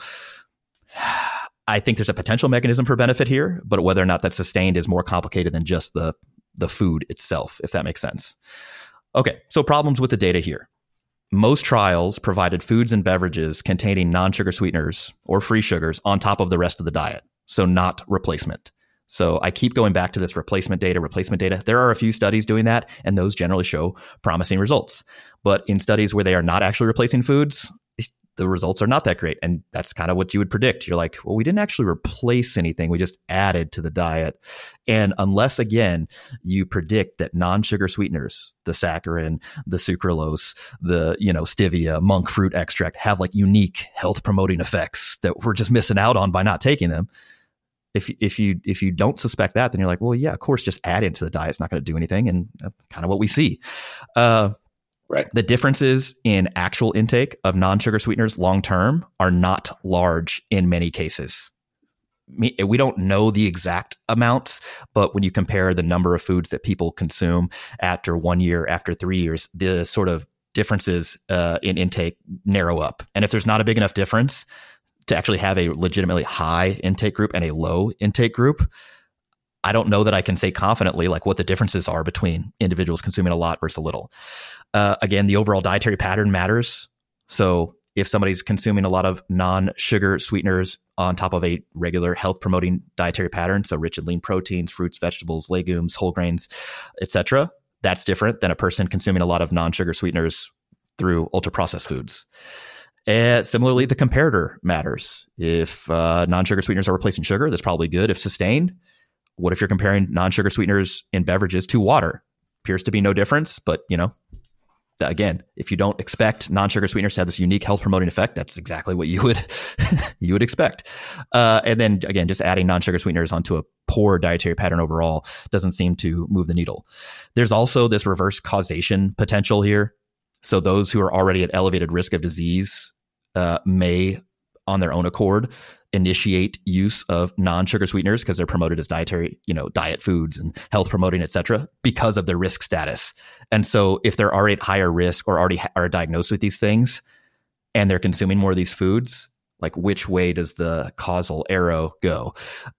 I think there's a potential mechanism for benefit here, but whether or not that's sustained is more complicated than just the food itself, if that makes sense. Okay, so problems with the data here. Most trials provided foods and beverages containing non-sugar sweeteners or free sugars on top of the rest of the diet, so not replacement. So I keep going back to this replacement data. There are a few studies doing that, and those generally show promising results. But in studies where they are not actually replacing foods, the results are not that great. And that's kind of what you would predict. You're like, well, we didn't actually replace anything. We just added to the diet. And unless, again, you predict that non-sugar sweeteners, the saccharin, the sucralose, the, stevia, monk fruit extract have unique health promoting effects that we're just missing out on by not taking them. If you don't suspect that, then you're like, well, yeah, of course, just add into the diet. It's not going to do anything. And that's kind of what we see. Right. The differences in actual intake of non-sugar sweeteners long-term are not large in many cases. We don't know the exact amounts, but when you compare the number of foods that people consume after 1 year, after 3 years, the sort of differences in intake narrow up. And if there's not a big enough difference to actually have a legitimately high intake group and a low intake group, I don't know that I can say confidently what the differences are between individuals consuming a lot versus a little. Again, the overall dietary pattern matters. So if somebody's consuming a lot of non-sugar sweeteners on top of a regular health promoting dietary pattern, so rich in lean proteins, fruits, vegetables, legumes, whole grains, etc., that's different than a person consuming a lot of non-sugar sweeteners through ultra-processed foods. And similarly, the comparator matters. If non-sugar sweeteners are replacing sugar, that's probably good if sustained. What if you're comparing non-sugar sweeteners in beverages to water? Appears to be no difference, but again, if you don't expect non-sugar sweeteners to have this unique health promoting effect, that's exactly what you would expect. And then again, just adding non-sugar sweeteners onto a poor dietary pattern overall doesn't seem to move the needle. There's also this reverse causation potential here. So those who are already at elevated risk of disease may, on their own accord, initiate use of non-sugar sweeteners because they're promoted as dietary, diet foods and health promoting, et cetera, because of their risk status. And so if they're already at higher risk or already are diagnosed with these things and they're consuming more of these foods, which way does the causal arrow go?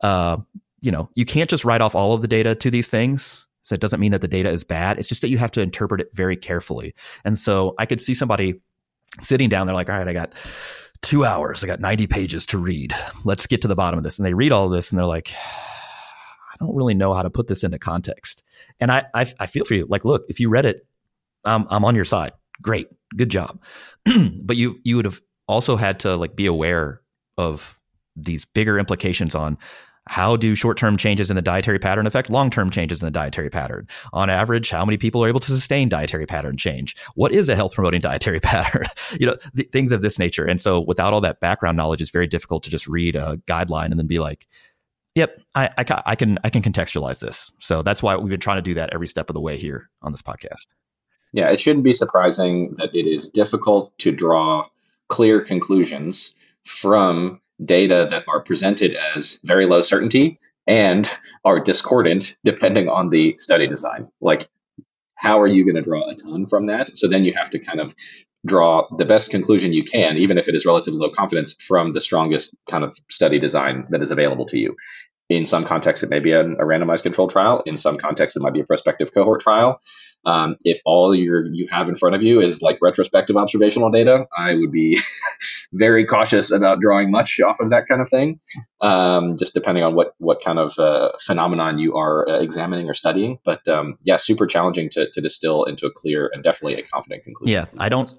You can't just write off all of the data to these things. So it doesn't mean that the data is bad. It's just that you have to interpret it very carefully. And so I could see somebody sitting down, they're like, all right, I got 2 hours. I got 90 pages to read. Let's get to the bottom of this. And they read all of this and they're like, I don't really know how to put this into context. And I feel for you. Look, if you read it, I'm on your side. Great. Good job. But you would have also had to be aware of these bigger implications on how do short-term changes in the dietary pattern affect long-term changes in the dietary pattern? On average, how many people are able to sustain dietary pattern change? What is a health-promoting dietary pattern? Things of this nature. And so without all that background knowledge, it's very difficult to just read a guideline and then be like, yep, I can contextualize this. So that's why we've been trying to do that every step of the way here on this podcast. Yeah, it shouldn't be surprising that it is difficult to draw clear conclusions from data that are presented as very low certainty and are discordant depending on the study design. How are you going to draw a ton from that? So then you have to kind of draw the best conclusion you can, even if it is relatively low confidence, from the strongest kind of study design that is available to you. In some contexts, it may be a randomized controlled trial. In some contexts, it might be a prospective cohort trial. If all you have in front of you is like retrospective observational data, I would be very cautious about drawing much off of that kind of thing, just depending on what kind of phenomenon you are examining or studying. But yeah, super challenging to distill into a clear and definitely a confident conclusion. Yeah, I don't.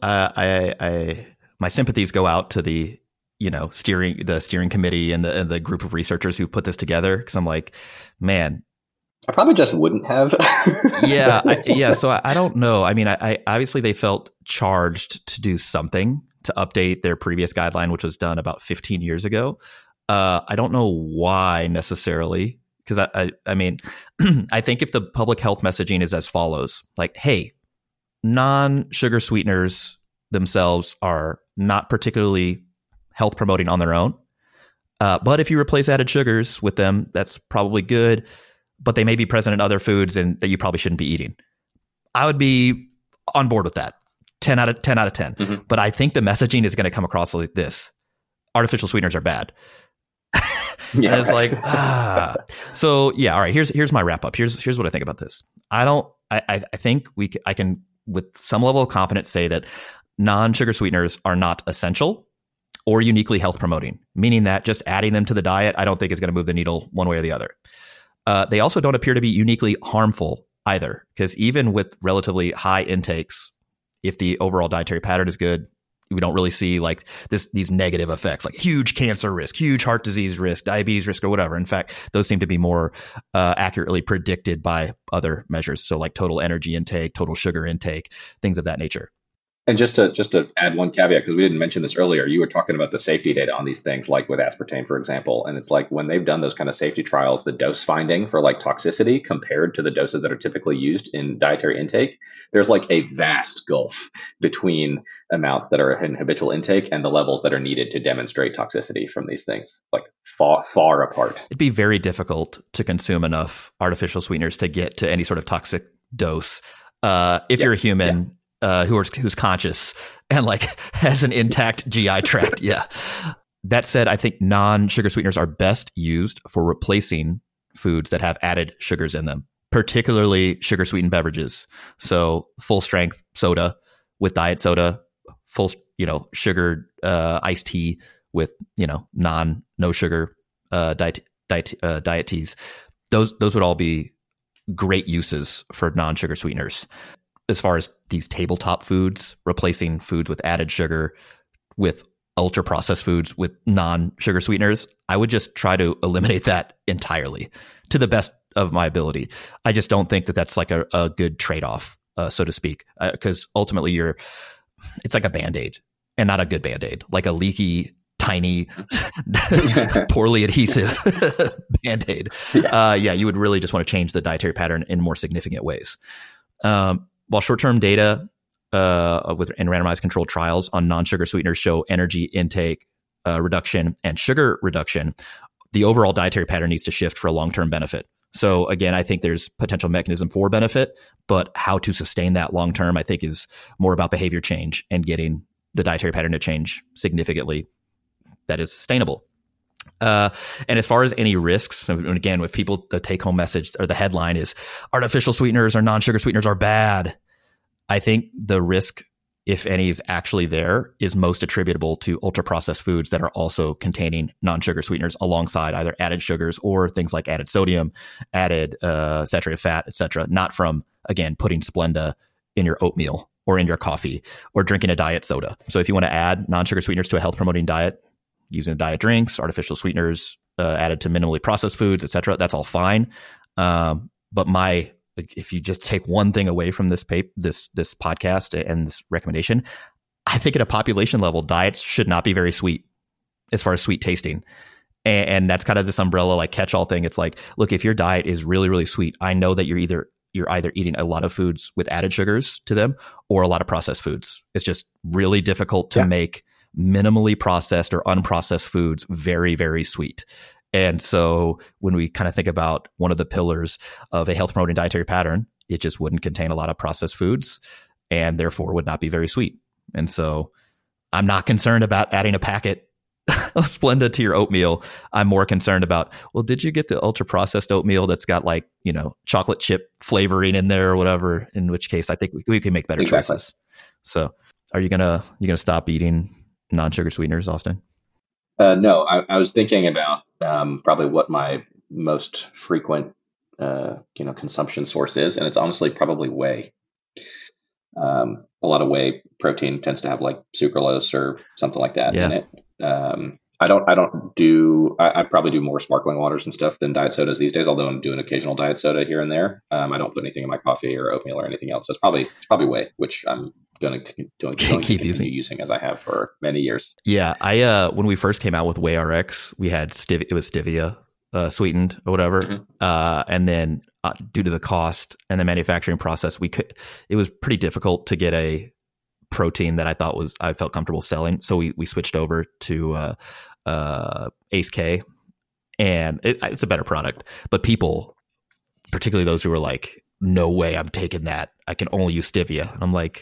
My sympathies go out to the steering committee and the group of researchers who put this together, because I'm like, man, I probably just wouldn't have. So I don't know. I mean, I obviously they felt charged to do something to update their previous guideline, which was done about 15 years ago. I don't know why necessarily, because I mean, I think if the public health messaging is as follows, like, hey, non-sugar sweeteners themselves are not particularly health promoting on their own. But if you replace added sugars with them, that's probably good, but they may be present in other foods and that you probably shouldn't be eating. I would be on board with that. 10 out of 10. Mm-hmm. But I think the messaging is going to come across like this. Artificial sweeteners are bad. Yeah, and it's like, So yeah, all right, here's my wrap up. Here's what I think about this. I think I can with some level of confidence say that non-sugar sweeteners are not essential or uniquely health promoting, meaning that just adding them to the diet, I don't think is going to move the needle one way or the other. They also don't appear to be uniquely harmful either, because even with relatively high intakes, if the overall dietary pattern is good, we don't really see like these negative effects, like huge cancer risk, huge heart disease risk, diabetes risk, or whatever. In fact, those seem to be more accurately predicted by other measures. So like total energy intake, total sugar intake, things of that nature. And just to add one caveat, because we didn't mention this earlier, you were talking about the safety data on these things, like with aspartame, for example. And it's like when they've done those kind of safety trials, the dose finding for like toxicity compared to the doses that are typically used in dietary intake, there's like a vast gulf between amounts that are in habitual intake and the levels that are needed to demonstrate toxicity from these things. It's like far apart. It'd be very difficult to consume enough artificial sweeteners to get to any sort of toxic dose. If you're a human, who's conscious and like has an intact GI tract. Yeah. That said, I think non-sugar sweeteners are best used for replacing foods that have added sugars in them, particularly sugar sweetened beverages. So full strength soda with diet soda, full, sugared iced tea with, no sugar diet teas. Those would all be great uses for non-sugar sweeteners. As far as these tabletop foods, replacing foods with added sugar with ultra processed foods with non-sugar sweeteners, I would just try to eliminate that entirely to the best of my ability. I just don't think that that's like a good trade-off, so to speak, because ultimately it's like a Band-Aid and not a good Band-Aid, like a leaky, tiny, poorly adhesive Band-Aid. You would really just want to change the dietary pattern in more significant ways. While short-term data in randomized controlled trials on non-sugar sweeteners show energy intake reduction and sugar reduction, the overall dietary pattern needs to shift for a long-term benefit. So again, I think there's potential mechanism for benefit, but how to sustain that long-term, I think, is more about behavior change and getting the dietary pattern to change significantly that is sustainable. And as far as any risks, and again, with people, the take-home message or the headline is artificial sweeteners or non-sugar sweeteners are bad. I think the risk, if any, is actually there, is most attributable to ultra-processed foods that are also containing non-sugar sweeteners alongside either added sugars or things like added sodium, added saturated fat, etc. Not from, again, putting Splenda in your oatmeal or in your coffee or drinking a diet soda. So if you want to add non-sugar sweeteners to a health-promoting diet, using diet drinks, artificial sweeteners added to minimally processed foods, etc., that's all fine. But if you just take one thing away from this podcast and this recommendation, I think at a population level, diets should not be very sweet as far as sweet tasting. And that's kind of this umbrella like catch-all thing. It's like, look, if your diet is really, really sweet, I know that you're either eating a lot of foods with added sugars to them or a lot of processed foods. It's just really difficult to make minimally processed or unprocessed foods very, very sweet. And so when we kind of think about one of the pillars of a health promoting dietary pattern, it just wouldn't contain a lot of processed foods and therefore would not be very sweet. And so I'm not concerned about adding a packet of Splenda to your oatmeal. I'm more concerned about, well, did you get the ultra processed oatmeal that's got like, chocolate chip flavoring in there or whatever? In which case I think we can make better choices. So are you gonna stop eating non-sugar sweeteners, Austin? No, I was thinking about probably what my most frequent consumption source is, and it's honestly probably whey. A lot of whey protein tends to have like sucralose or something like that in it. I probably do more sparkling waters and stuff than diet sodas these days, although I'm doing occasional diet soda here and there. I don't put anything in my coffee or oatmeal or anything else. So it's probably whey, which I'm going to continue using as I have for many years. Yeah. I when we first came out with Whey RX, we had it was stevia sweetened or whatever. Mm-hmm. And then due to the cost and the manufacturing process, it was pretty difficult to get a protein that I felt comfortable selling. So we switched over to Ace K, and it's a better product. But people, particularly those who are like, no way I'm taking that, I can only use stevia. And I'm like,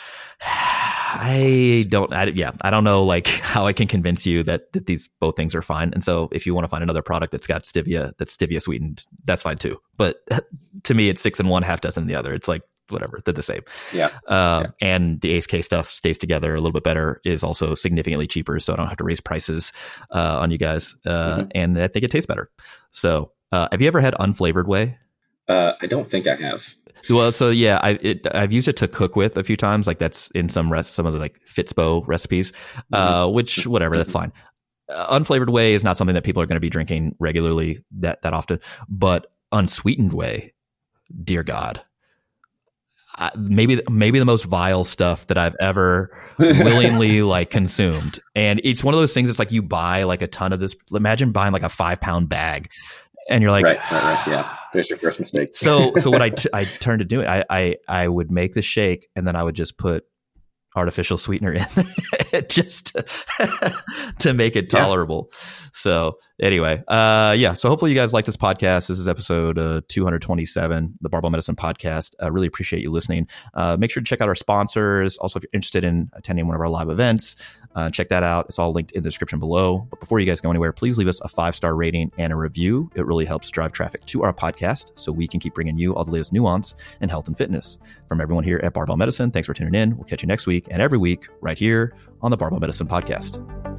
I don't know like how I can convince you that these both things are fine. And so if you want to find another product that's got stevia, that's stevia sweetened, that's fine too. But to me, it's 6 in one, half dozen in the other. It's like, whatever, they're the same. And the Ace K stuff stays together a little bit better, is also significantly cheaper, so I don't have to raise prices on you guys. And I think it tastes better. So have you ever had unflavored whey? I don't think I have. Well, so yeah, I've used it to cook with a few times. Like that's in some of the like Fitzbo recipes, which whatever, that's fine. Unflavored whey is not something that people are going to be drinking regularly that often, but unsweetened whey, dear God. Maybe the most vile stuff that I've ever willingly like consumed. And it's one of those things. It's like you buy like a ton of this. Imagine buying like a 5-pound bag, and you're like, right. Yeah, there's your first mistake. So what I turned to doing, I would make the shake, and then I would just put artificial sweetener in just to make it tolerable. So anyway, so hopefully you guys like this podcast. This is episode 227, the Barbell Medicine Podcast. I really appreciate you listening. Make sure to check out our sponsors. Also, if you're interested in attending one of our live events, check that out. It's all linked in the description below. But before you guys go anywhere, please leave us a 5-star rating and a review. It really helps drive traffic to our podcast so we can keep bringing you all the latest nuance in health and fitness. From everyone here at Barbell Medicine, thanks for tuning in. We'll catch you next week and every week right here on the Barbell Medicine Podcast.